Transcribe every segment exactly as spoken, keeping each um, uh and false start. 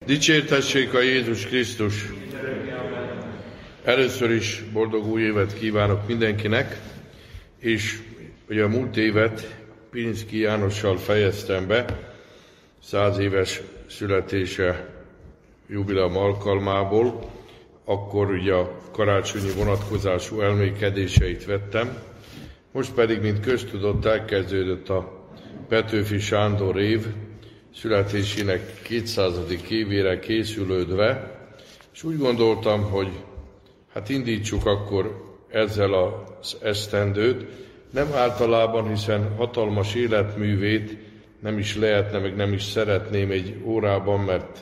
Dicsértessék a Jézus Krisztus! Először is boldog új évet kívánok mindenkinek, és ugye a múlt évet Pilinszky Jánossal fejeztem be, száz éves születése jubileum alkalmából, akkor ugye a karácsonyi vonatkozású elmékedéseit vettem, most pedig, mint köztudott, elkezdődött a Petőfi Sándor év, születésének kétszázadik évére készülődve, és úgy gondoltam, hogy hát indítsuk akkor ezzel az esztendőt, nem általában, hiszen hatalmas életművét nem is lehetne, meg nem is szeretném egy órában, mert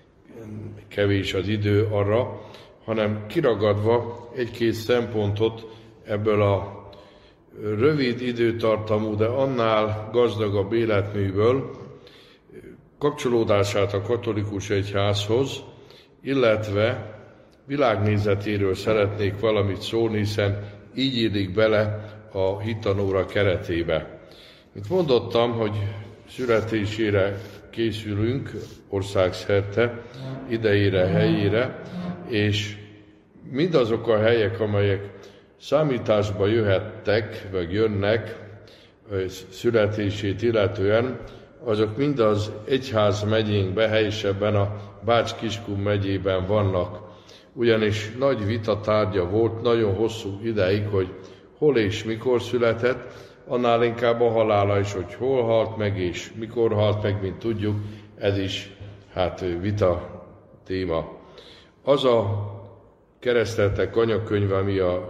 kevés az idő arra, hanem kiragadva egy-két szempontot ebből a rövid időtartamú, de annál gazdagabb életműből, kapcsolódását a katolikus egyházhoz, illetve világnézetéről szeretnék valamit szólni, hiszen így illik bele a hittanóra keretébe. Mint mondottam, hogy születésére készülünk országszerte, idejére, helyére, és mindazok a helyek, amelyek számításba jöhettek, vagy jönnek születését illetően, azok mind az egyház megyénkben, helyesebben a Bács-Kiskun megyében vannak. Ugyanis nagy vita tárgya volt nagyon hosszú ideig, hogy hol és mikor született, annál inkább a halála is, hogy hol halt meg és mikor halt meg, mint tudjuk, ez is hát vita téma. Az a kereszteltek anyakönyve, ami a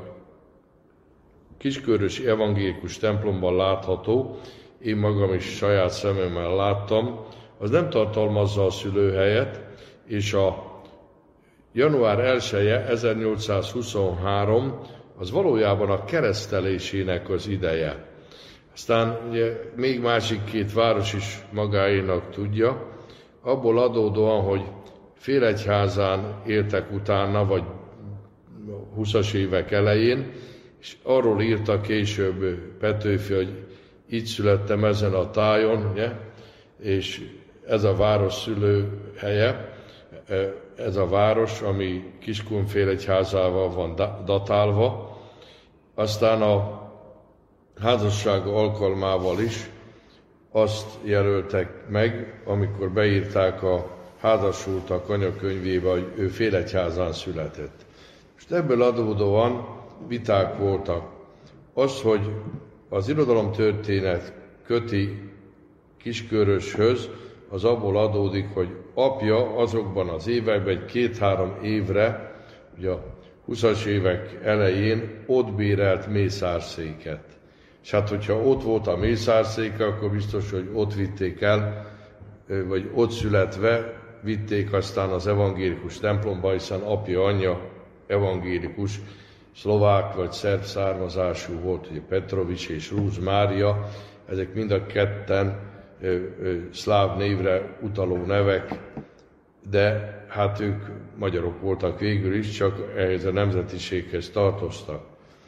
Kiskörösi evangélikus templomban látható, én magam is saját szememmel láttam, az nem tartalmazza a szülőhelyet, és a január elseje, ezernyolcszázhuszonhárom, az valójában a keresztelésének az ideje. Aztán ugye még másik két város is magáénak tudja, abból adódóan, hogy félegyházán éltek utána, vagy huszas évek elején, és arról írta később Petőfi, hogy így születtem ezen a tájon, ugye? És ez a város szülőhelye, ez a város, ami Kiskun félegyházával van datálva, aztán a házasság alkalmával is azt jelöltek meg, amikor beírták a házasultak anyakönyvébe, hogy ő félegyházán született. És ebből adódóan viták voltak. Az, hogy az irodalomtörténet köti Kisköröshöz, az abból adódik, hogy apja azokban az években egy két-három évre, ugye a huszas évek elején ott bérelt mészárszéket. És hát, hogyha ott volt a mészárszéke, akkor biztos, hogy ott vitték el, vagy ott születve vitték aztán az evangélikus templomba, hiszen apja, anyja evangélikus, szlovák vagy szerb származású volt, ugye Petrovics és Rúz Mária, ezek mind a ketten ö, ö, szláv névre utaló nevek, de hát ők magyarok voltak végül is, csak ehhez a nemzetiséghez tartoztak.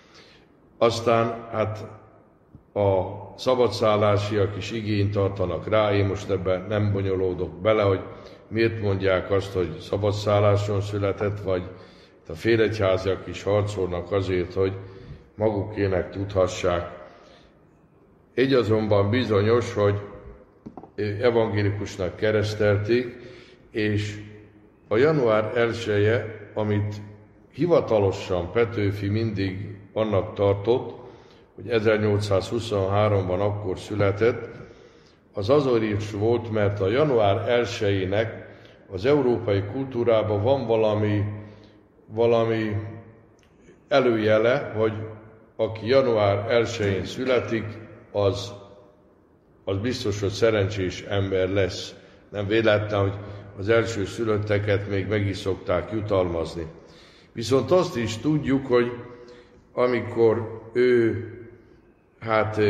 Aztán hát a szabadszállásiak is igényt tartanak rá, én most ebben nem bonyolódok bele, hogy miért mondják azt, hogy szabadszálláson született, vagy a félegyháziak is harcolnak azért, hogy magukének tudhassák. Egy azonban bizonyos, hogy evangélikusnak keresztelték, és a január elseje, amit hivatalosan Petőfi mindig annak tartott, hogy ezernyolcszázhuszonháromban akkor született, az azért is volt, mert a január elsejének az európai kultúrában van valami valami előjele, hogy aki január elsején születik, az, az biztos, hogy szerencsés ember lesz. Nem véletlen, hogy az első szülötteket még meg is szokták jutalmazni. Viszont azt is tudjuk, hogy amikor ő hát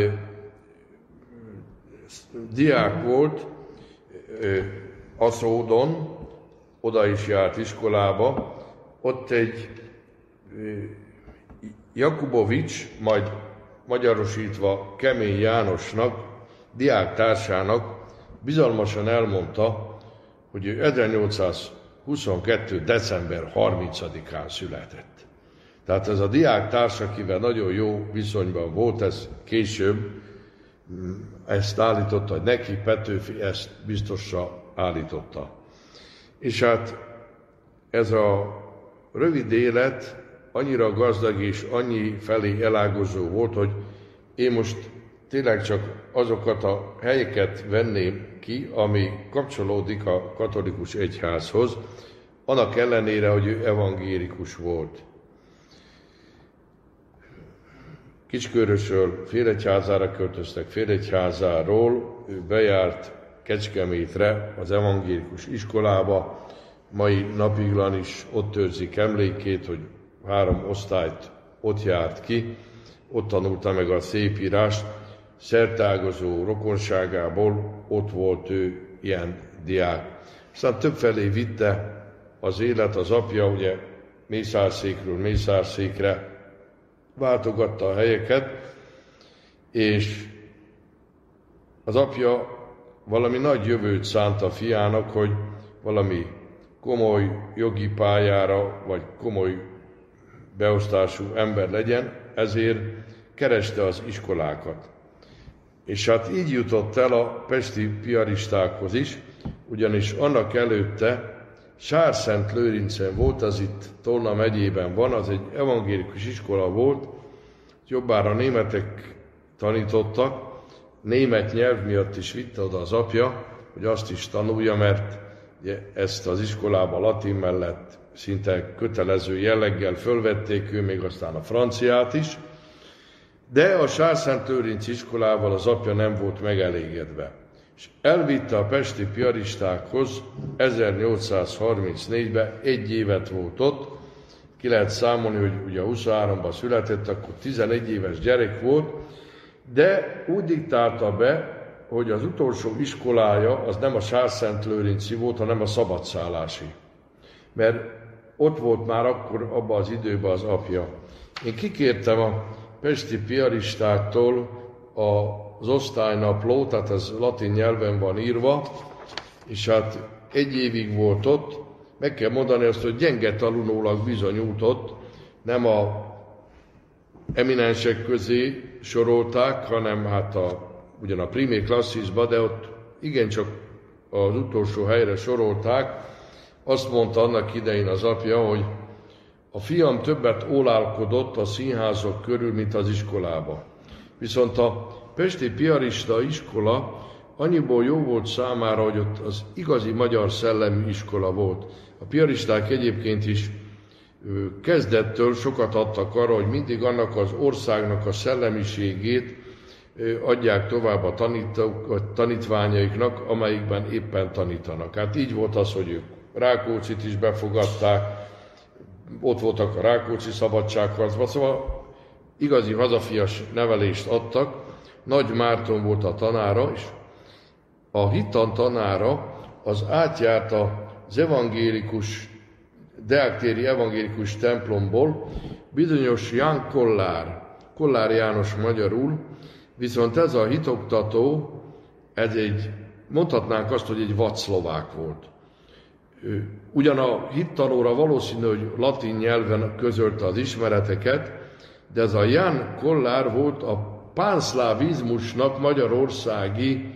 diák volt Aszódon, oda is járt iskolába, ott egy Jakubovics, majd magyarosítva Kemény Jánosnak, diáktársának bizalmasan elmondta, hogy ő ezernyolcszázhuszonkettő. december harmincadikán született. Tehát ez a diáktárs, akivel nagyon jó viszonyban volt, ez később ezt állította, hogy neki Petőfi ezt biztosra állította. És hát ez a rövid élet annyira gazdag és annyi felé elágazó volt, hogy én most tényleg csak azokat a helyeket venném ki, ami kapcsolódik a katolikus egyházhoz, annak ellenére, hogy ő evangélikus volt. Kicskörösről Félegyházára költöztek, Félegyházáról ő bejárt Kecskemétre az evangélikus iskolába, mai napiglan is ott őrzik emlékét, hogy három osztályt ott járt ki, ott tanulta meg a szépírást, szerteágazó rokonságából ott volt ő ilyen diák. Aztán többfelé vitte az élet, az apja ugye Mészárszékről Mészárszékre váltogatta a helyeket, és az apja valami nagy jövőt szánt a fiának, hogy valami komoly jogi pályára, vagy komoly beosztású ember legyen, ezért kereste az iskolákat. És hát így jutott el a pesti piaristákhoz is, ugyanis annak előtte Sárszent-Lőrincen volt, az itt Tolna megyében van, az egy evangélikus iskola volt, jobbára németek tanítottak, német nyelv miatt is vitte oda az apja, hogy azt is tanulja, mert ugye, ezt az iskolába latin mellett szinte kötelező jelleggel fölvették, ő még aztán a franciát is, de a Sárszent-Lőrinci iskolával az apja nem volt megelégedve. És elvitte a pesti piaristákhoz ezernyolcszázharmincnégyben, egy évet volt ott, ki lehet számolni, hogy ugye huszonháromban született, akkor tizenegy éves gyerek volt, de úgy diktálta be, hogy az utolsó iskolája az nem a Sárszent-Lőrinci volt, hanem a szabadszállási. Mert ott volt már akkor abban az időben az apja. Én kikértem a pesti piaristáktól az osztálynaplót, tehát ez latin nyelven van írva, és hát egy évig volt ott. Meg kell mondani azt, hogy gyenge tanulólag bizonyult ott, nem a eminensek közé sorolták, hanem hát a, ugyan a primé klasszisba, de ott igencsak az utolsó helyre sorolták. Azt mondta annak idején az apja, hogy a fiam többet ólálkodott a színházok körül, mint az iskolába. Viszont a pesti piarista iskola annyiból jó volt számára, hogy ott az igazi magyar szellemű iskola volt. A piaristák egyébként is kezdettől sokat adtak arra, hogy mindig annak az országnak a szellemiségét adják tovább a, tanítók, a tanítványaiknak, amelyikben éppen tanítanak. Hát így volt az, hogy ők Rákóczit is befogadták, ott voltak a Rákóczi szabadságharcban, szóval igazi hazafias nevelést adtak. Nagy Márton volt a tanára, és a hittan tanára az átjárt az evangélikus, deáktéri evangélikus templomból, bizonyos Ján Kollár, Kollár János magyarul, viszont ez a hitoktató, ez egy, mondhatnánk azt, hogy egy vadszlovák volt. Ugyan a hittanóra valószínű, hogy latin nyelven közölte az ismereteket, de ez a Ján Kollár volt a pánszlávizmusnak magyarországi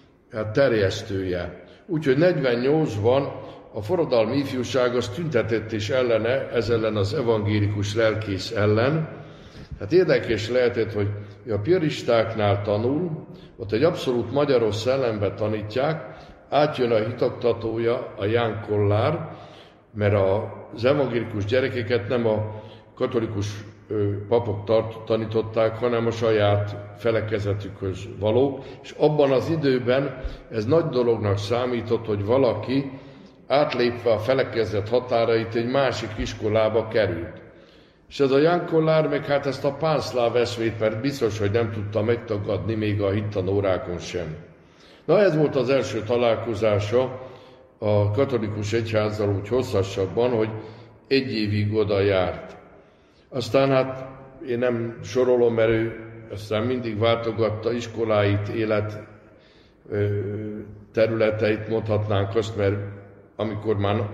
terjesztője. Úgyhogy negyvennyolcban a forradalmi ifjúság az tüntetett is ellene, ez ellen az evangélikus lelkész ellen. Hát érdekes lehetett, hogy a piaristáknál tanul, ott egy abszolút magyaros szellembe tanítják, átjön a hitoktatója, a Ján Kollár, mert az evangélikus gyerekeket nem a katolikus papok tart, tanították, hanem a saját felekezetükhöz való, és abban az időben ez nagy dolognak számított, hogy valaki átlépve a felekezet határait egy másik iskolába került. És ez a Ján Kollár meg hát ezt a pánszláv eszmét, mert biztos, hogy nem tudta megtagadni még a hittanórákon sem. Na ez volt az első találkozása a katolikus egyházzal úgy hosszasabban, hogy egy évig oda járt. Aztán hát én nem sorolom, mert ő aztán mindig váltogatta iskoláit, élet területeit, mondhatnánk azt, mert amikor már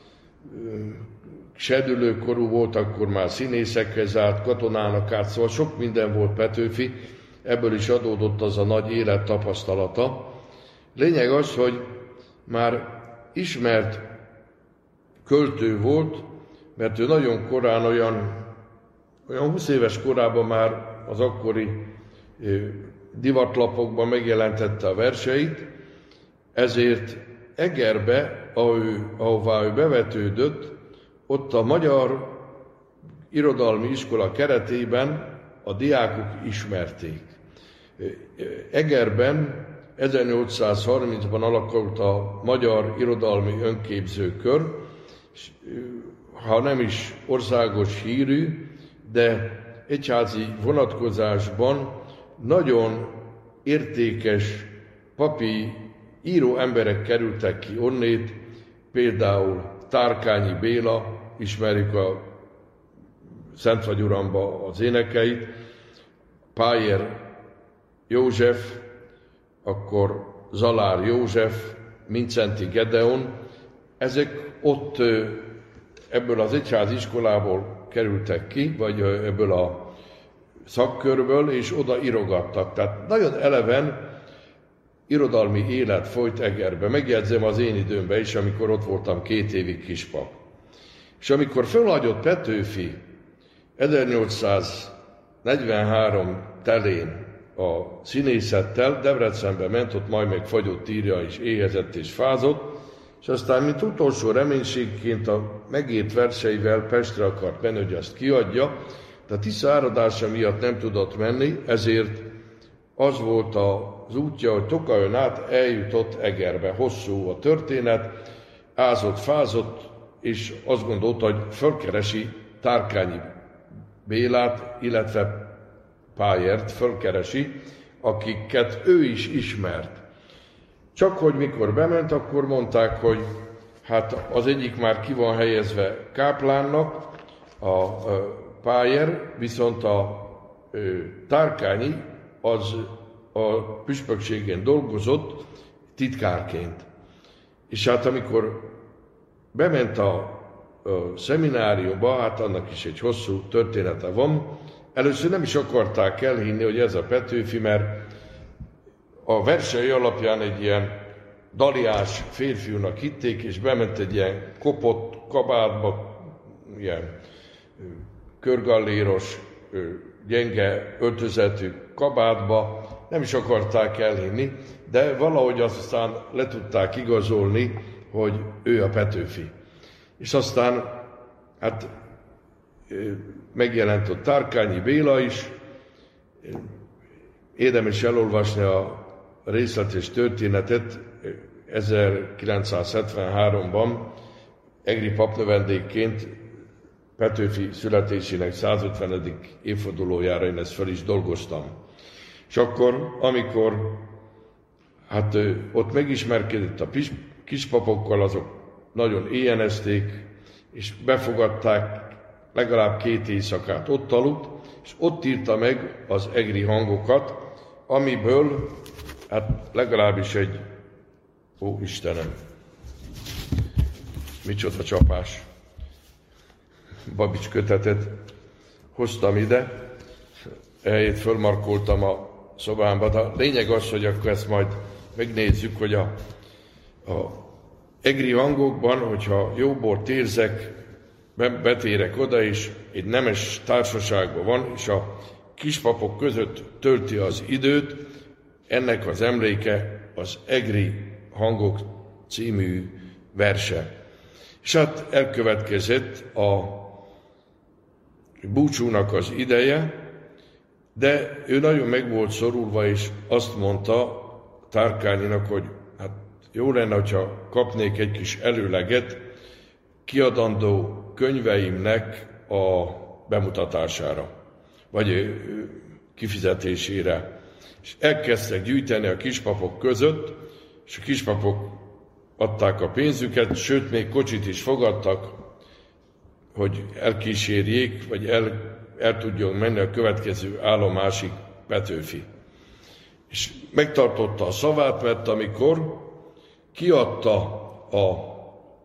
serdülőkorú volt, akkor már színészekhez állt, katonának állt, szóval sok minden volt Petőfi, ebből is adódott az a nagy élet tapasztalata. Lényeg az, hogy már ismert költő volt, mert ő nagyon korán, olyan, olyan húsz éves korában már az akkori divatlapokban megjelentette a verseit, ezért Egerbe, ahová ő bevetődött, ott a Magyar Irodalmi Iskola keretében a diákok ismerték. Egerben ezernyolcszázharmincban alakult a Magyar Irodalmi Önképzőkör, ha nem is országos hírű, de egyházi vonatkozásban nagyon értékes papi író emberek kerültek ki onnét, például Tárkányi Béla, ismerjük a Szent vagy Uramba az énekeit, Pájer József, akkor Zalár József, Mincenti Gedeon, ezek ott ebből az egyházi iskolából kerültek ki, vagy ebből a szakkörből, és oda írogattak. Tehát nagyon eleven irodalmi élet folyt Egerbe. Megjegyzem az én időmben is, amikor ott voltam két évig kispap. És amikor fölhagyott Petőfi ezernyolcszáznegyvenhárom telén a színészettel, Debrecenbe ment, ott majd meg fagyott írja, és éhezett és fázott, és aztán, mint utolsó reménységként a megírt verseivel Pestre akart menni, hogy azt kiadja, de a Tisza áradása miatt nem tudott menni, ezért az volt az útja, hogy Tokajon át eljutott Egerbe. Hosszú a történet, ázott, fázott, és azt gondolta, hogy fölkeresi Tárkányi Bélát, illetve Pályert fölkeresi, akiket ő is ismert. Csak hogy mikor bement, akkor mondták, hogy hát az egyik már ki van helyezve káplánnak, a Páyer, viszont a Tárkányi az a püspökségen dolgozott titkárként. És hát amikor bement a, a szemináriumba, hát annak is egy hosszú története van, először nem is akarták elhinni, hogy ez a Petőfi, mert a versei alapján egy ilyen daliás férfiúnak hitték, és bement egy ilyen kopott kabátba, ilyen körgalléros, gyenge öltözetű kabátba, nem is akarták elhinni, de valahogy aztán le tudták igazolni, hogy ő a Petőfi. És aztán hát megjelent a Tárkányi Béla is, érdemes elolvasni a részletes történetet. ezerkilencszázhetvenháromban egri papnövendékként Petőfi születésének százötvenedik évfordulójára én ezt fel is dolgoztam. És akkor, amikor hát ott megismerkedett a kispapokkal, azok nagyon éjjenezték, és befogadták, legalább két éjszakát ott aludt, és ott írta meg az egri hangokat, amiből hát legalábbis egy, ó Istenem, micsoda csapás, Babics kötetet hoztam ide, ehelyett fölmarkoltam a szobámba, de a lényeg az, hogy akkor ezt majd megnézzük, hogy a, a egri hangokban, hogyha jó bort érzek, betérek oda, és egy nemes társaságban van, és a kispapok között tölti az időt, ennek az emléke az Egri Hangok című verse. És hát elkövetkezett a búcsúnak az ideje, de ő nagyon meg volt szorulva, és azt mondta Tárkányinak, hogy hát jó lenne, hogyha kapnék egy kis előleget kiadandó könyveimnek a bemutatására, vagy kifizetésére. És elkezdtek gyűjteni a kispapok között, és a kispapok adták a pénzüket, sőt, még kocsit is fogadtak, hogy elkísérjék, vagy el, el tudjon menni a következő állomásig Petőfi. És megtartotta a szavát, mert amikor kiadta a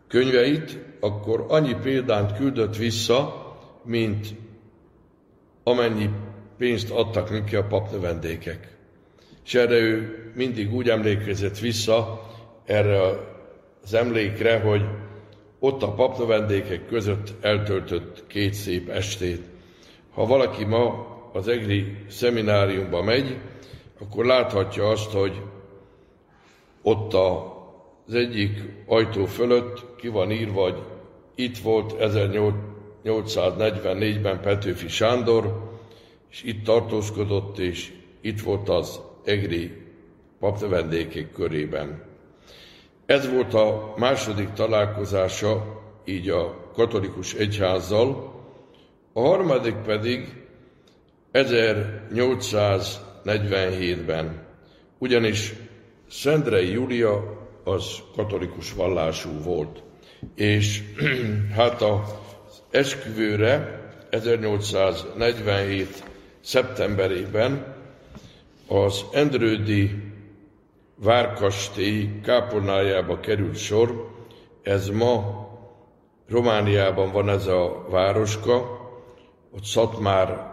könyveit, akkor annyi példányt küldött vissza, mint amennyi pénzt adtak neki a papnövendékek. És erre ő mindig úgy emlékezett vissza erre az emlékre, hogy ott a papnövendékek között eltöltött két szép estét. Ha valaki ma az egri szemináriumba megy, akkor láthatja azt, hogy ott az egyik ajtó fölött ki van írva, hogy itt volt ezernyolcszáznegyvennégyben Petőfi Sándor, és itt tartózkodott, és itt volt az egri papnövendékek körében. Ez volt a második találkozása így a katolikus egyházzal, a harmadik pedig ezernyolcszáznegyvenhétben, ugyanis Szendrei Júlia az katolikus vallású volt, és hát az esküvőre ezernyolcszáznegyvenhét szeptemberében az Endrődi várkastély kápolnájába került sor. Ez ma Romániában van ez a városka, ott Szatmár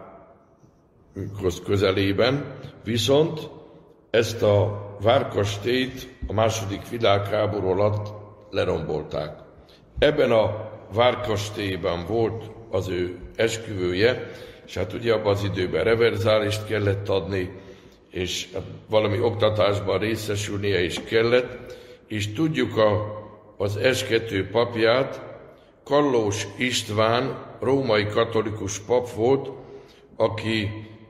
közelében, viszont ezt a várkastélyt a második világháború alatt lerombolták. Ebben a várkastélyban volt az ő esküvője, és hát ugye abban az időben reverzálist kellett adni, és valami oktatásban részesülnie is kellett, és tudjuk a, az eskető papját, Kallós István, római katolikus pap volt, aki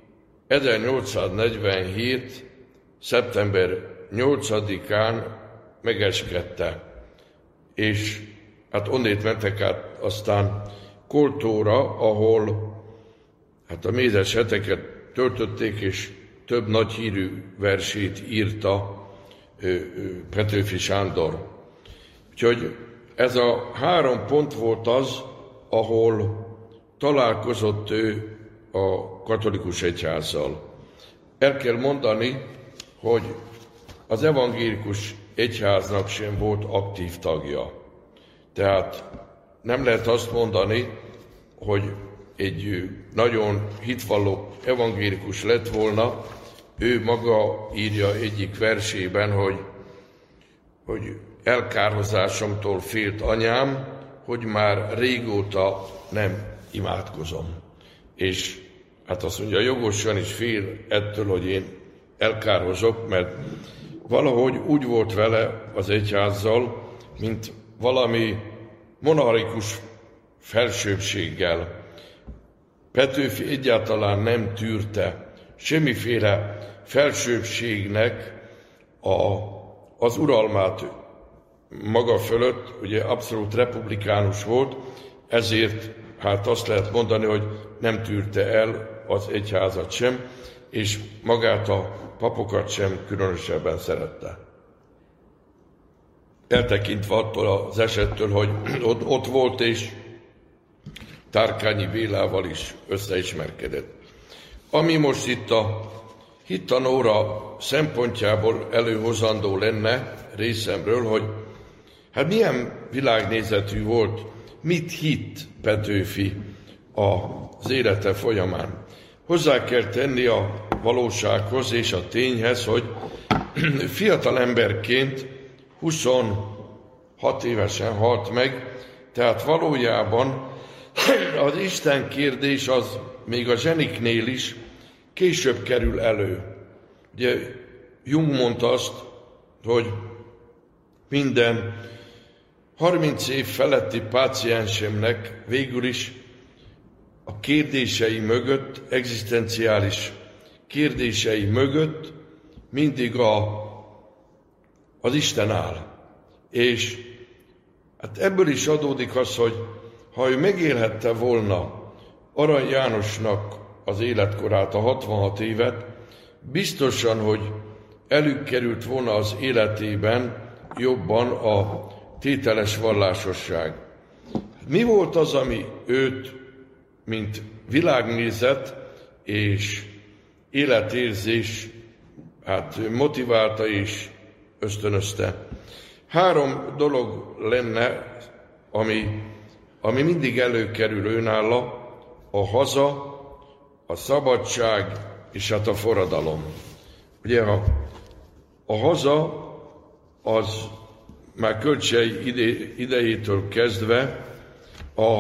ezernyolcszáznegyvenhét. szeptember nyolcadikán megeskedte, és hát onnét mentek át aztán Koltóra, ahol hát a mézes heteket töltötték, és több nagy hírű versét írta Petőfi Sándor. Úgyhogy ez a három pont volt az, ahol találkozott ő a katolikus egyházzal. El kell mondani, hogy az evangélikus egyháznak sem volt aktív tagja. Tehát nem lehet azt mondani, hogy egy nagyon hitvalló evangélikus lett volna, ő maga írja egyik versében, hogy, hogy elkárhozásomtól félt anyám, hogy már régóta nem imádkozom. És hát azt mondja, jogosan is fél ettől, hogy én elkárhozok, mert valahogy úgy volt vele az egyházzal, mint valami monarchikus felsőbbséggel. Petőfi egyáltalán nem tűrte semmiféle felsőbbségnek a, az uralmát maga fölött, ugye abszolút republikánus volt, ezért hát azt lehet mondani, hogy nem tűrte el az egyházat sem, és magát a papokat sem különösebben szerette. Eltekintve attól az esettől, hogy ott, ott volt, és Tárkányi Bélával is összeismerkedett. Ami most itt a hittanóra szempontjából előhozandó lenne részemről, hogy hát milyen világnézetű volt, mit hitt Petőfi az élete folyamán. Hozzá kell tenni a valósághoz és a tényhez, hogy fiatal emberként huszonhat évesen halt meg, tehát valójában az Isten kérdés az még a zseniknél is később kerül elő. Ugye Jung mondta azt, hogy minden harminc év feletti páciensemnek végül is a kérdései mögött, egzisztenciális kérdései mögött mindig a, az Isten áll. És hát ebből is adódik az, hogy ha ő megélhette volna Arany Jánosnak az életkorát, a hatvanhat évet, biztosan, hogy előkerült volna az életében jobban a tételes vallásosság. Mi volt az, ami őt, mint világnézet és életérzés, hát motiválta és ösztönözte? Három dolog lenne ami, ami mindig előkerül őnála, a haza, a szabadság és hát a forradalom. Ugye a, a haza az már Kölcsey ide, idejétől kezdve a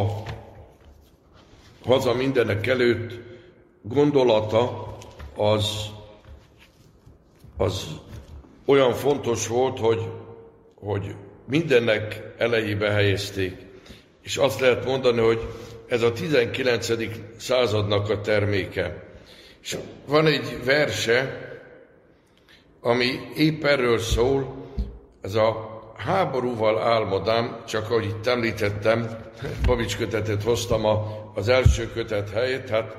haza mindenek előtt gondolata az, az olyan fontos volt, hogy, hogy mindennek elejébe helyezték. És azt lehet mondani, hogy ez a tizenkilencedik századnak a terméke. És van egy verse, ami épp erről szól, ez a háborúval álmodám, csak ahogy itt említettem, Babics kötetet hoztam az első kötet helyett, hát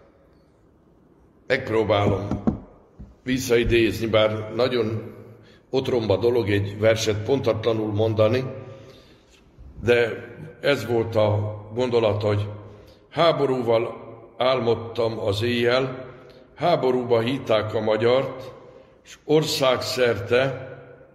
megpróbálom visszaidézni, bár nagyon otromba dolog egy verset pontatlanul mondani, de ez volt a gondolat, hogy háborúval álmodtam az éjjel, háborúba hívták a magyart, és országszerte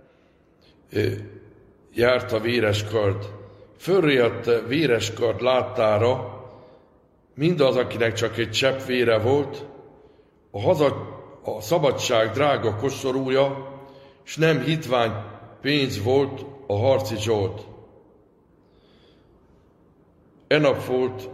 járt a véres kard. Fölriadt véres kard láttára mindaz, akinek csak egy csepp vére volt, a, haza, a szabadság drága koszorúja, s nem hitvány pénz volt a harci zsolt. E nap volt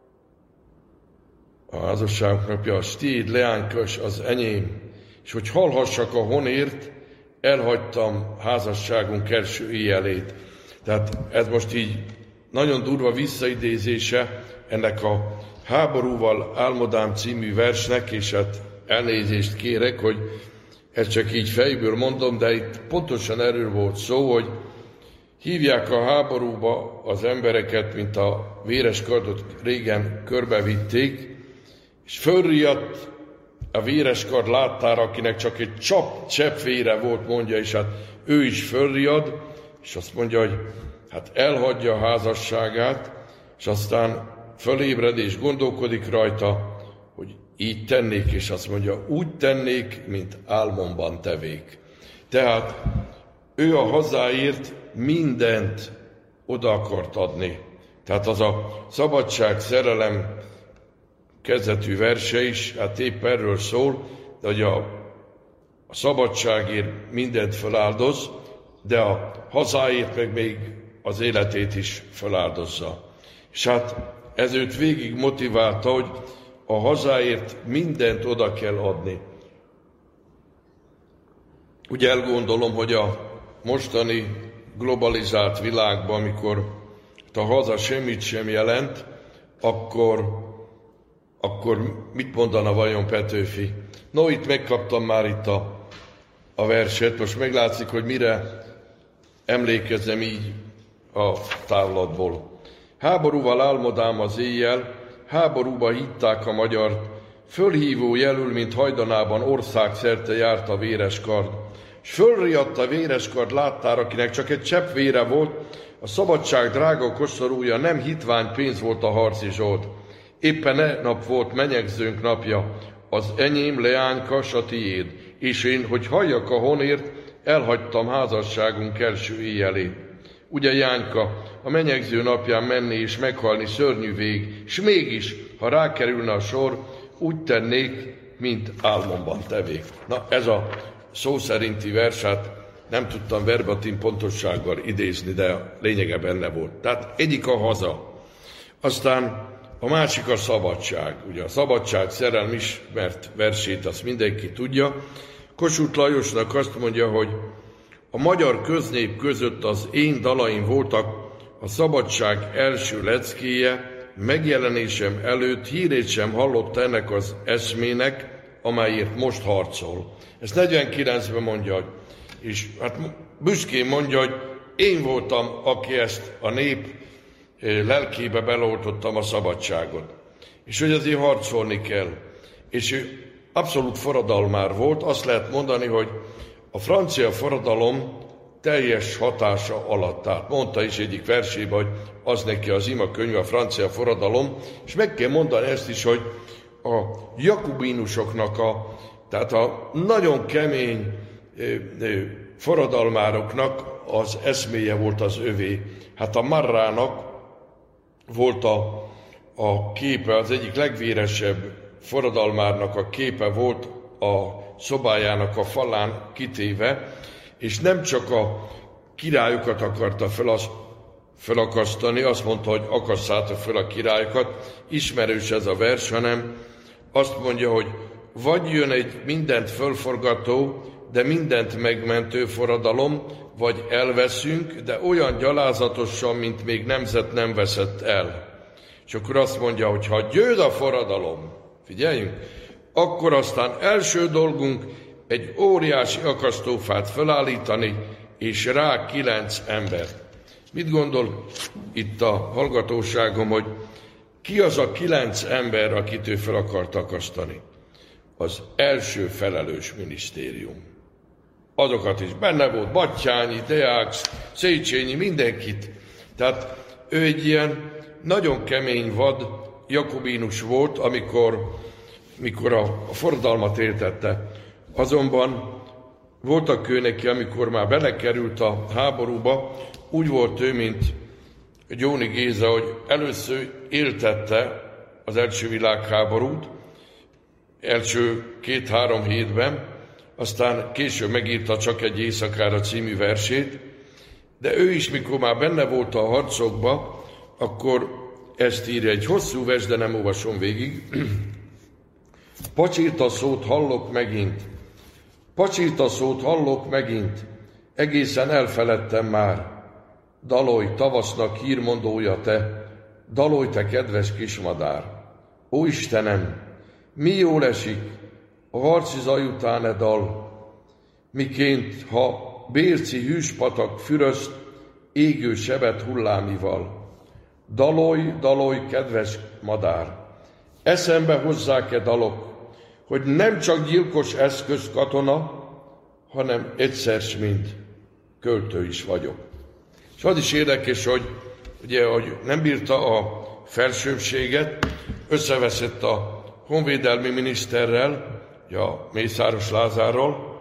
a házasságunk napja, a stíd, leánykos, az enyém, és hogy hallhassak a honért, elhagytam házasságunk első éjjelét. Tehát ez most így nagyon durva visszaidézése ennek a Háborúval álmodám című versnek, és hát elnézést kérek, hogy ezt csak így fejből mondom, de itt pontosan erről volt szó, hogy hívják a háborúba az embereket, mint a véres kardot régen körbevitték, és fölriadt a véres kard láttára, akinek csak egy csap, csepp vére volt, mondja, és hát ő is fölriad, és azt mondja, hogy hát elhagyja a házasságát, és aztán fölébred és gondolkodik rajta, hogy így tennék, és azt mondja, úgy tennék, mint álmomban tevék. Tehát ő a hazáért mindent oda akart adni. Tehát az a szabadság, szerelem kezdetű verse is, hát épp erről szól, de hogy a, a szabadságért mindent feláldoz, de a hazáért meg még az életét is feláldozza. És hát ez őt végig motiválta, hogy a hazáért mindent oda kell adni. Ugye elgondolom, hogy a mostani globalizált világban, amikor a haza semmit sem jelent, akkor, akkor mit mondana vajon Petőfi? No, itt megkaptam már itt a, a verset, most meglátszik, hogy mire emlékezem így a távlatból. Háborúval álmodám az éjjel, háborúba hitták a magyart, fölhívó jelül, mint hajdanában országszerte járt a véres kard. S fölriadt a véres kard láttára, akinek csak egy csepp vére volt, a szabadság drága koszorúja, nem hitvány pénz volt a harci zsolt. Éppen e nap volt menyegzőnk napja, az enyém leányka, s a tiéd, és én, hogy halljak a honért, elhagytam házasságunk első éjjelét. Ugye, Jányka, a menyegző napján menni és meghalni szörnyű vég, s mégis, ha rákerülne a sor, úgy tennék, mint álmomban tevék. Na, ez a szó szerinti versát nem tudtam verbatim pontossággal idézni, de a lényege benne volt. Tehát egyik a haza, aztán a másik a szabadság. Ugye a szabadság szerelm ismert versét, azt mindenki tudja. Kossuth Lajosnak azt mondja, hogy a magyar köznép között az én dalaim voltak a szabadság első leckéje, megjelenésem előtt hírét sem hallott ennek az eszmének, amelyért most harcol. Ezt negyvenkilencben mondja, és hát büszkén mondja, hogy én voltam, aki ezt a nép lelkébe beleoltottam a szabadságot. És hogy azért harcolni kell. És ő abszolút forradalmár volt, azt lehet mondani, hogy a francia forradalom teljes hatása alatt. Tehát mondta is egyik versében, hogy az neki az imakönyv, a francia forradalom, és meg kell mondani ezt is, hogy a jakubinusoknak a, tehát a nagyon kemény forradalmároknak az eszméje volt az övé. Hát a Marrának volt a, a képe, az egyik legvéresebb forradalmárnak a képe volt a szobájának a falán kitéve, és nem csak a királyokat akarta felasz, felakasztani, azt mondta, hogy akasszátok fel a királyokat, ismerős ez a vers, hanem azt mondja, hogy vagy jön egy mindent fölforgató, de mindent megmentő forradalom, vagy elveszünk, de olyan gyalázatosan, mint még nemzet nem veszett el. És akkor azt mondja, hogy ha győz a forradalom, figyeljünk, akkor aztán első dolgunk egy óriási akasztófát felállítani, és rá kilenc ember. Mit gondol itt a hallgatóságom, hogy ki az a kilenc ember, akit ő fel akart akasztani? Az első felelős minisztérium. Azokat is benne volt, Batthyány, Deák, Széchenyi, mindenkit. Tehát ő egy ilyen nagyon kemény vad jakobínus volt, amikor, mikor a, a forradalmat éltette. Azonban voltak ő neki, amikor már belekerült a háborúba, úgy volt ő, mint Gyóni Géza, hogy először éltette az első világháborút, első két-három hétben, aztán később megírta Csak egy éjszakára című versét, de ő is, mikor már benne volt a harcokba, akkor ezt írja, egy hosszú vers, de nem olvasom végig. Pacsirta szót hallok megint, pacsirta szót hallok megint, egészen elfeledtem már. Dalolj, tavasznak hírmondója te, dalolj te kedves kismadár. Ó Istenem, mi jól esik a harci zaj után e dal, miként, ha bérci hűspatak füröszt égő sebet hullámival. Dalolj, dalolj, kedves madár, eszembe hozzák-e dalok, hogy nem csak gyilkos eszköz katona, hanem egyszer s mind költő is vagyok. És az is érdekes, hogy ugye, hogy nem bírta a felsőbbséget, összeveszett a honvédelmi miniszterrel, a Mészáros Lázárral,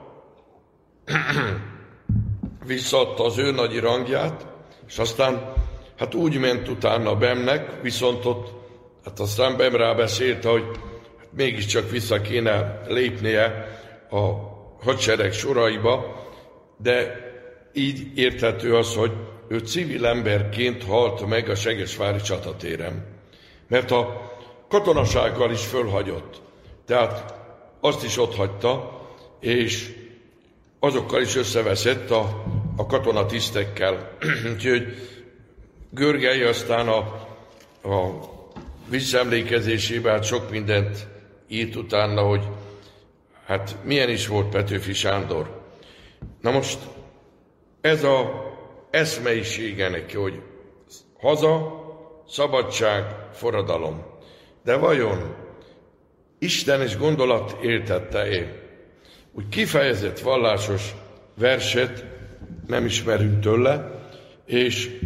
visszaadta az ő nagyi rangját, és aztán hát úgy ment utána Bemnek, viszont ott, hát aztán Bem rábeszélte, hogy hát mégiscsak vissza kéne lépnie a hadsereg soraiba, de így érthető az, hogy ő civil emberként halt meg a segesvári csatatéren. Mert a katonasággal is fölhagyott. Tehát azt is ott hagyta, és azokkal is összeveszett a, a katonatisztekkel. Úgyhogy Görgely aztán a, a visszaemlékezésében hát sok mindent írt utána, hogy hát milyen is volt Petőfi Sándor. Na most ez a eszmeisége neki, hogy haza, szabadság, forradalom. De vajon istenes gondolat éltette-e? Úgy kifejezett vallásos verset nem ismerünk tőle, és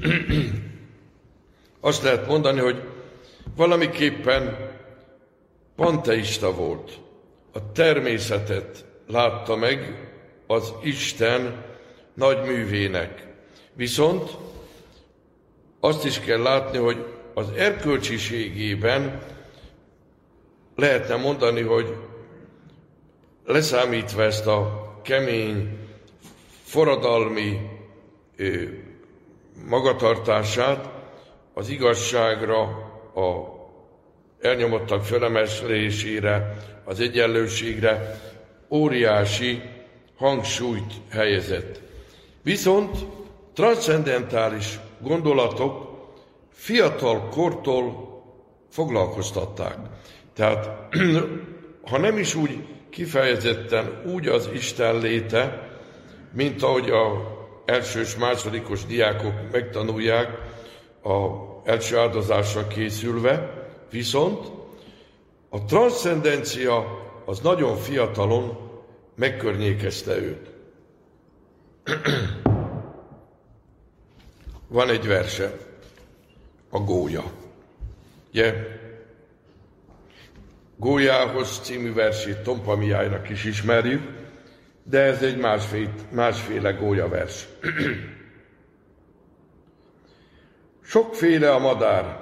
azt lehet mondani, hogy valamiképpen panteista volt. A természetet látta meg az Isten nagy művének. Viszont azt is kell látni, hogy az erkölcsiségében lehetne mondani, hogy leszámítva ezt a kemény, forradalmi ö, magatartását, az igazságra, a elnyomottak felemelésére, az egyenlőségre óriási hangsúlyt helyezett. Viszont transzcendentális gondolatok fiatal kortól foglalkoztatták. Tehát, ha nem is úgy kifejezetten úgy az Isten léte, mint ahogy a elsős, másodikos diákok megtanulják a első áldozásra készülve, viszont a transzcendencia az nagyon fiatalon megkörnyékezte őt. Van egy verse, a Gólya. Ugye? Gólyához című versét Tompa Mihálynak is ismerjük, De ez egy másféle, másféle gólyavers. Sokféle a madár.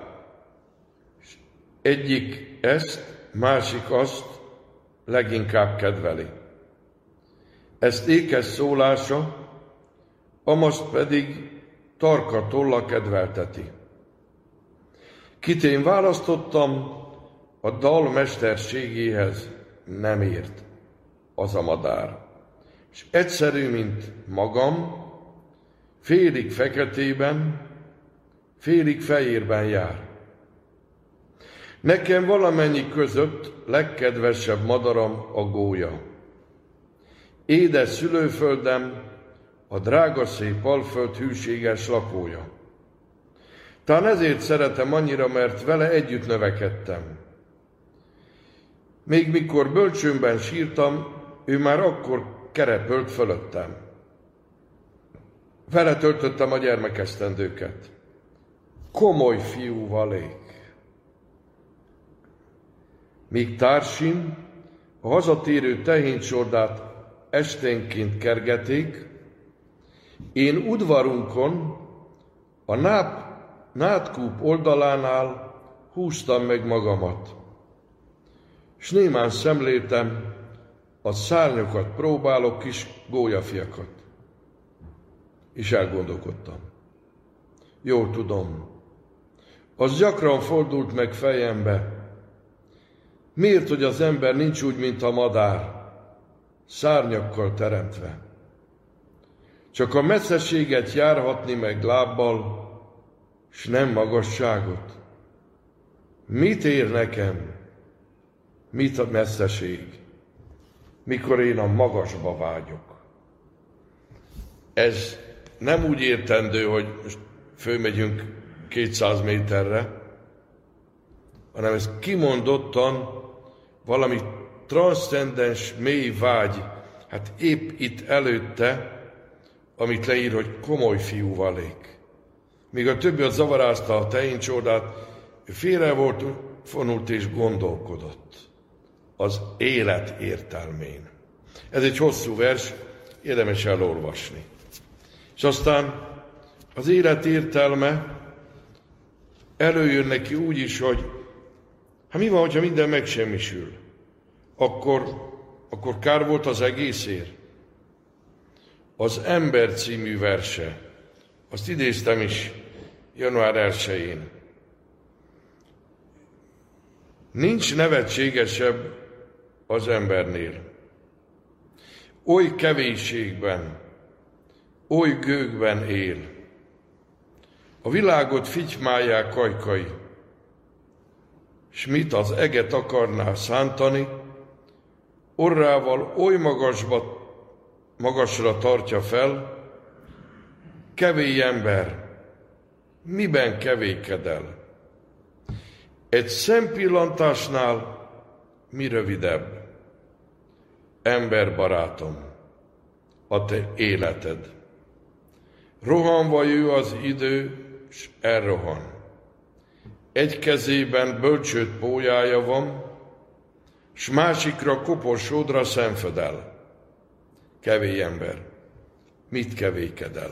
Egyik ezt, másik azt leginkább kedveli. Ezt ékes szólása, amaszt pedig tarka tolla kedvelteti. Kit én választottam, a dal mesterségéhez nem ért, az a madár. És egyszerű, mint magam, félig feketében, félig fehérben jár. Nekem valamennyi között legkedvesebb madaram a gólya. Édes szülőföldem, a drága szép Alföld hűséges lakója. Talán ezért szeretem annyira, mert vele együtt növekedtem. Még mikor bölcsőmben sírtam, ő már akkor kerepölt fölöttem. Vele töltöttem a gyermekesztendőket. Komoly fiú valék. Míg társim a hazatérő tehéncsordát esténként kergeték, én udvarunkon a náp, nádkúp oldalánál húztam meg magamat, s némán szemléltem a szárnyokat próbáló kis gólyafiakat. És elgondolkodtam. Jól tudom, az gyakran fordult meg fejembe, miért, hogy az ember nincs úgy, mint a madár, szárnyakkal teremtve. Csak a messzeséget járhatni meg lábbal, s nem magasságot. Mit ér nekem? Mit a messzeség, mikor én a magasba vágyok? Ez nem úgy értendő, hogy most fölmegyünk kétszáz méterre, hanem ez kimondottan valami transzcendens mély vágy, hát épp itt előtte, amit leír, hogy komoly fiú valék. Míg a többi az zavarázta a tehéncsordát, félre volt vonult és gondolkodott az élet értelmén. Ez egy hosszú vers, érdemes elolvasni. És aztán az élet értelme előjön neki úgy is, hogy hát mi van, hogyha minden megsemmisül? Akkor, akkor kár volt az egészért? Az Ember című verse, azt idéztem is január elsején. Nincs nevetségesebb az embernél. Oly kevésségben, oly gőgben él. A világot fitymálják kajkai, s mit az eget akarná szántani, orrával oly magasba, magasra tartja fel, kevély ember, miben kevékedel? Egy szempillantásnál mi rövidebb? Emberbarátom, a te életed. Rohanva jő az idő, s elrohan. Egy kezében bölcsőt pólyája van, s másikra koporsódra szenvedel. Kevély ember, mit kevékedel?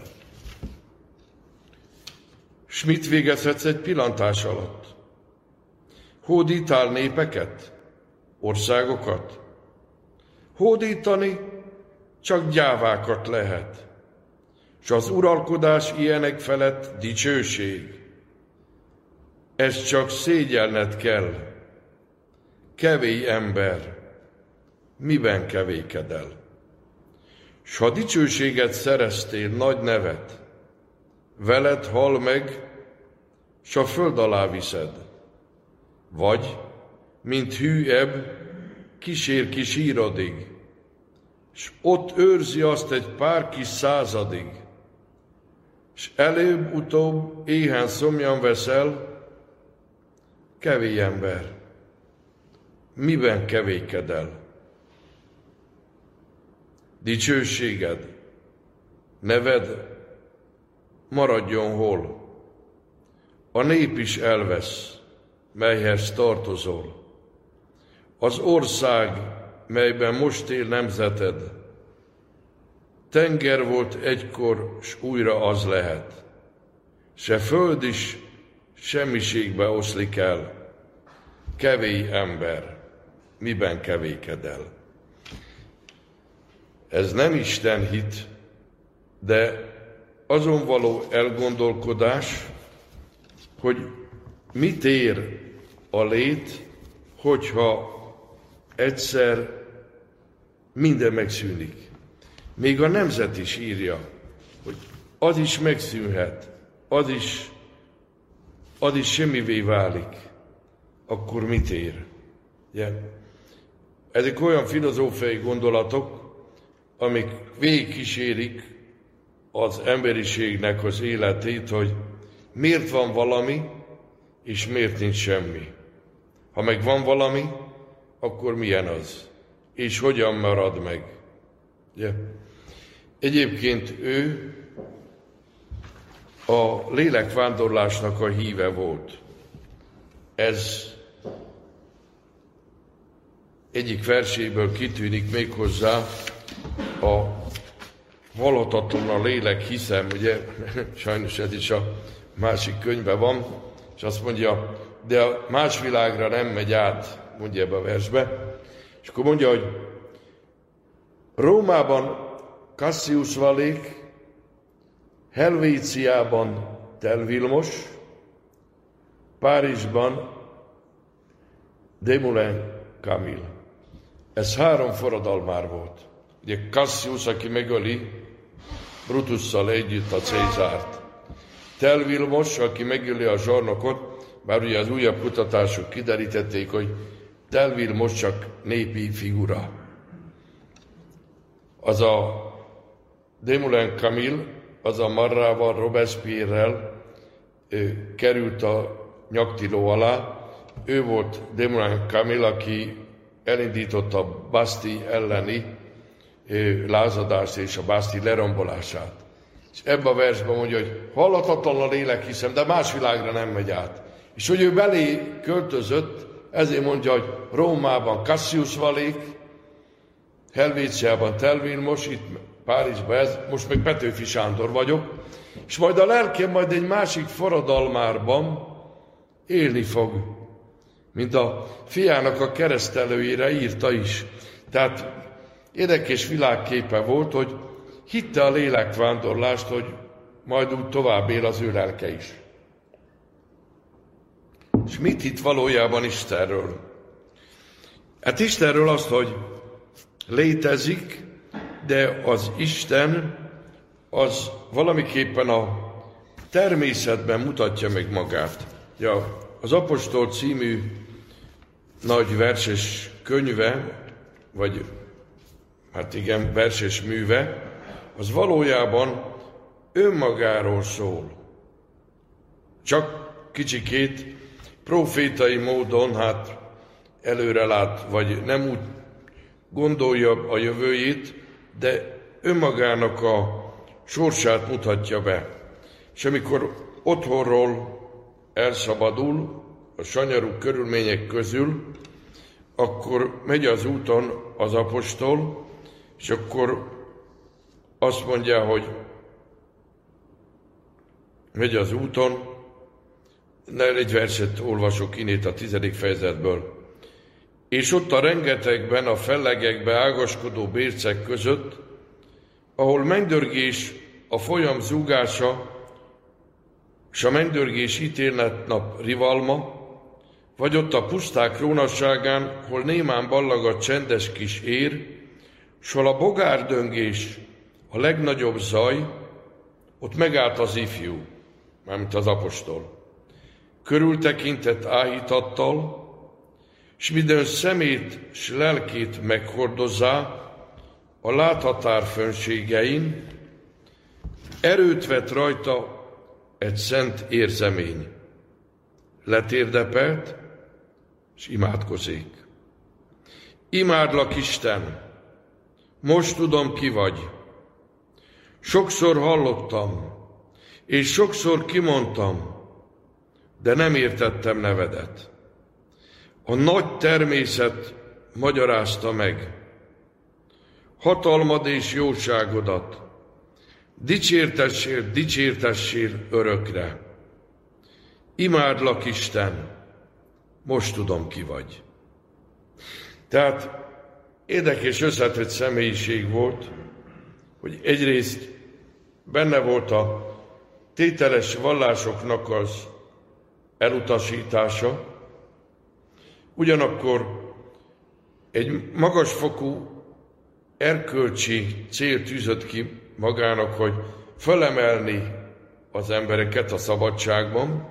S mit végezhetsz egy pillantás alatt? Hódítál népeket? Országokat? Hódítani csak gyávákat lehet, s az uralkodás ilyenek felett dicsőség. Ez csak szégyelned kell. Kevély ember, miben kevékedel? S ha dicsőséget szereztél, nagy nevet, veled hal meg, s a föld alá viszed. Vagy, mint hű ebb, kísér ki sírodig, s ott őrzi azt egy pár kis századig, s előbb-utóbb éhen szomjan veszel, kevély ember, miben kevékedel? Dicsőséged, neved maradjon hol? A nép is elvesz, melyhez tartozol. Az ország, melyben most él nemzeted, tenger volt egykor, s újra az lehet. Se föld is semmiségbe oszlik el. Kevély ember, miben kevéked el? Ez nem Isten hit, de azon való elgondolkodás, hogy mit ér a lét, hogyha egyszer minden megszűnik. Még a nemzet is írja, hogy az is megszűnhet, az is, az is semmivé válik. Akkor mit ér? Yeah. Ezek olyan filozófiai gondolatok, amik végigkísérik az emberiségnek az életét, hogy miért van valami, és miért nincs semmi. Ha meg van valami, akkor milyen az? És hogyan marad meg? Yeah. Egyébként ő a lélekvándorlásnak a híve volt. Ez egyik verséből kitűnik méghozzá a halhatatlan a lélek, hiszem, ugye, sajnos ez is a másik könyvben van, és azt mondja, de a más világra nem megy át, mondja ebbe a versbe, és akkor mondja, hogy Rómában Cassius Valék, Helvéciában Tel Vilmos, Párizsban Desmoulins Camille. Ez három forradalmár volt. Ugye Cassius, aki megöli Brutusszal együtt a Cézárt. Tel Vilmos, aki megöli a zsarnokot, bár ugye az újabb kutatások kiderítették, hogy Tel Vilmos csak népi figura. Az a Desmoulins Camille, az a Marrával, Robespierrel került a nyaktiló alá. Ő volt Desmoulins Camille, aki elindította a Bastille elleni lázadást és a Bastille lerombolását. És ebben a versben mondja, hogy halhatatlan a lélek, hiszem, de más világra nem megy át. És hogy ő belé költözött, ezért mondja, hogy Rómában Cassius Valék, Helvéciában Tel Vilmos, itt Párizsban ez, most meg Petőfi Sándor vagyok, és majd a lelkem majd egy másik forradalmárban élni fog, mint a fiának a keresztelőjére írta is. Tehát érdekes világképe volt, hogy hitte a lélekvándorlást, hogy majd úgy tovább él az ő lelke is. És mit hitt valójában Istenről? Hát Istenről azt, hogy létezik, de az Isten az valamiképpen a természetben mutatja meg magát. Ja, az Apostol című nagy verses könyve, vagy hát igen, verses műve, az valójában önmagáról szól. Csak kicsikét profétai módon hát előre lát, vagy nem úgy gondolja a jövőjét, de önmagának a sorsát mutatja be. És amikor otthonról elszabadul a sanyarú körülmények közül, akkor megy az úton az apostol, és akkor azt mondja, hogy megy az úton, egy verset olvasok innét a tizedik fejezetből. És ott a rengetegben, a fellegekbe ágaskodó bércek között, ahol mennydörgés, a folyam zúgása, s a mennydörgés ítéletnap rivalma, vagy ott a puszták rónasságán, hol némán ballag a csendes kis ér, s hol a bogárdöngés, a legnagyobb zaj, ott megállt az ifjú, mármint az apostol. Körültekintett áhítattal, s midőn szemét s lelkét meghordozzá a láthatár fönségein, erőt vett rajta egy szent érzemény. Letérdepelt, s imádkozik. Imádlak, Isten, most tudom, ki vagy. Sokszor hallottam, és sokszor kimondtam, de nem értettem nevedet. A nagy természet magyarázta meg hatalmad és jóságodat, dicsértessél, dicsértessél örökre. Imádlak, Isten, most tudom, ki vagy. Tehát érdekes összetett személyiség volt, hogy egyrészt benne volt a tételes vallásoknak az elutasítása, ugyanakkor egy magasfokú erkölcsi cél tűzött ki magának, hogy felemelni az embereket a szabadságban,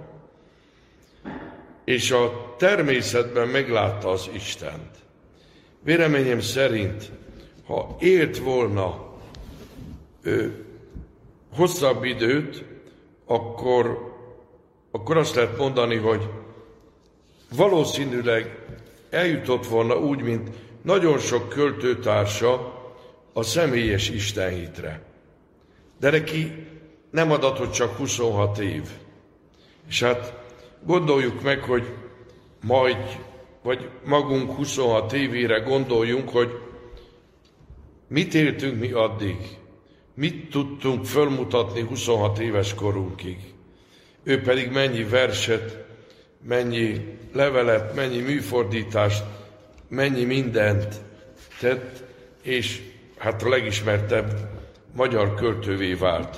és a természetben meglátta az Istent. Véleményem szerint, ha élt volna ő, hosszabb időt, akkor, akkor azt lehet mondani, hogy valószínűleg eljutott volna úgy, mint nagyon sok költőtársa a személyes istenhitre. De neki nem adatott csak huszonhat év. És hát gondoljuk meg, hogy majd, vagy magunk huszonhat évére gondoljunk, hogy mit éltünk mi addig, mit tudtunk fölmutatni huszonhat éves korunkig. Ő pedig mennyi verset, mennyi levelet, mennyi műfordítást, mennyi mindent tett, és hát a legismertebb magyar költővé vált.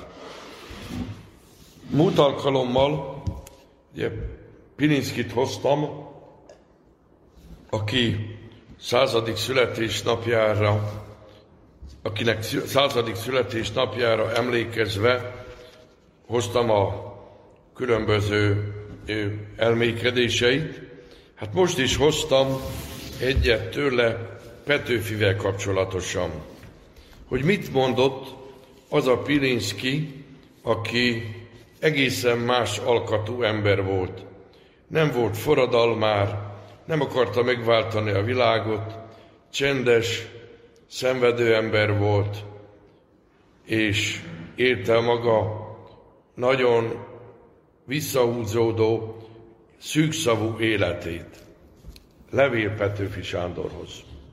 Múlt alkalommal ugye, Pilinszkit hoztam, aki századik születésnapjára, akinek századik születésnapjára emlékezve hoztam a különböző elmékedéseit. Hát most is hoztam egyet tőle Petőfivel kapcsolatosan. Hogy mit mondott az a Pilinszki, aki egészen más alkatú ember volt. Nem volt forradalmár, nem akarta megváltani a világot, csendes, szenvedő ember volt, és élte maga nagyon visszahúzódó, szűkszavú életét. Levél Petőfi Sándorhoz.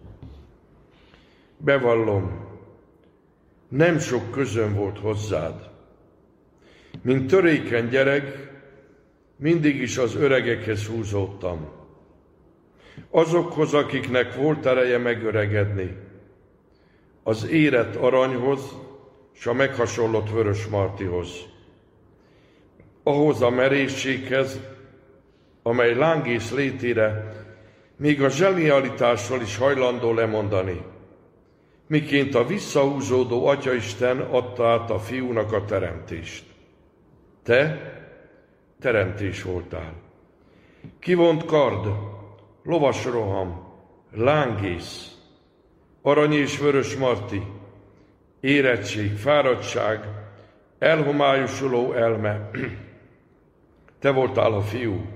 Bevallom, nem sok közöm volt hozzád. Mint törékeny gyerek, mindig is az öregekhez húzódtam. Azokhoz, akiknek volt ereje megöregedni. Az érett aranyhoz, s a meghasonlott Vörös Martihoz. Ahhoz a merészséghez, amely lángész létére még a zsenialitással is hajlandó lemondani, miként a visszahúzódó Atyaisten adta át a fiúnak a teremtést. Te teremtés voltál. Kivont kard, lovas roham, lángész, arany és Vörös Marti, érettség, fáradtság, elhomályosuló elme. Te voltál a fiú,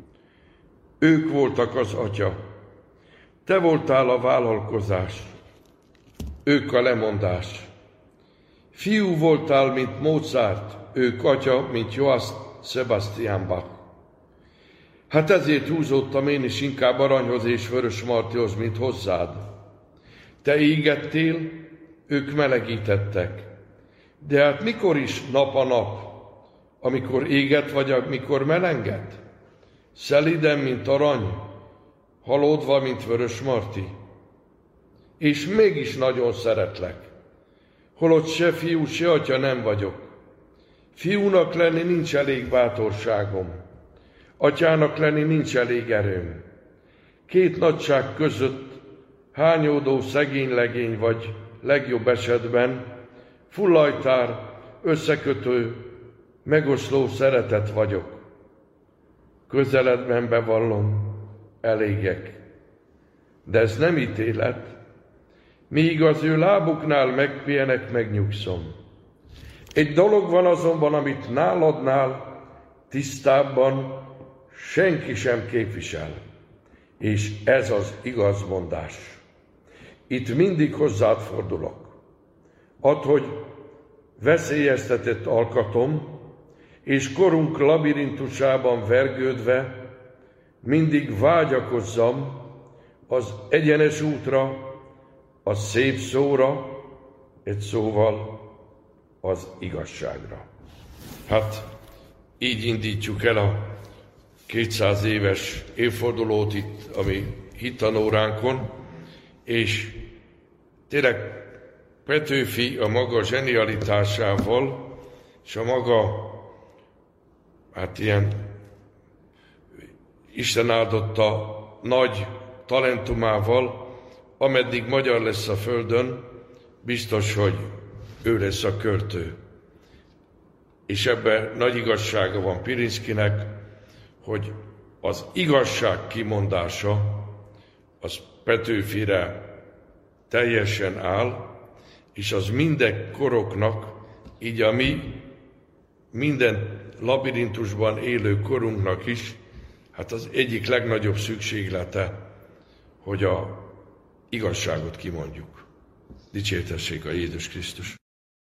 ők voltak az atya. Te voltál a vállalkozás, ők a lemondás. Fiú voltál, mint Mozart, ők atya, mint Johann Sebastian Bach. Hát ezért húzódtam én is inkább aranyhoz és Vörös Martihoz, mint hozzád. Te égettél, ők melegítettek. De hát mikor is nap a nap, amikor éget vagy, amikor melenget? Szeliden, mint arany, halódva, mint Vörös Marti. És mégis nagyon szeretlek, holott se fiú, se atya nem vagyok. Fiúnak lenni nincs elég bátorságom, atyának lenni nincs elég erőm. Két nagyság között hányódó szegény legény vagy, legjobb esetben fullajtár, összekötő, megoszló szeretet vagyok. Közeledben bevallom, elégek. De ez nem ítélet, míg az ő lábuknál megpihenek, megnyugszom. Egy dolog van azonban, amit náladnál tisztábban senki sem képvisel, és ez az igazmondás. Itt mindig hozzád fordulok. Add, hogy veszélyeztetett alkatom, és korunk labirintusában vergődve mindig vágyakozzam az egyenes útra, a szép szóra, egy szóval az igazságra. Hát így indítjuk el a kétszáz éves évfordulót itt a mi hittanóránkon, és tényleg Petőfi a maga zsenialitásával és a maga, hát ilyen Isten áldotta nagy talentumával, ameddig magyar lesz a földön, biztos, hogy ő lesz a költő. És ebben nagy igazsága van Pirinszkinek, hogy az igazság kimondása az Petőfire teljesen áll, és az minden koroknak, így a mi minden labirintusban élő korunknak is, hát az egyik legnagyobb szükséglete, hogy a igazságot kimondjuk. Dicsértessék a Jézus Krisztus!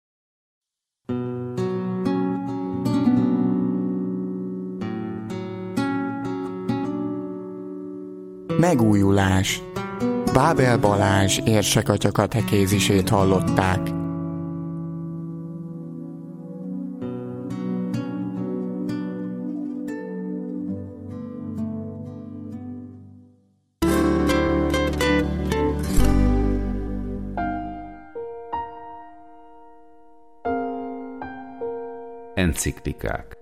Megújulás. Bábel Balázs érsekatya katekézisét hallották. Enciklikák.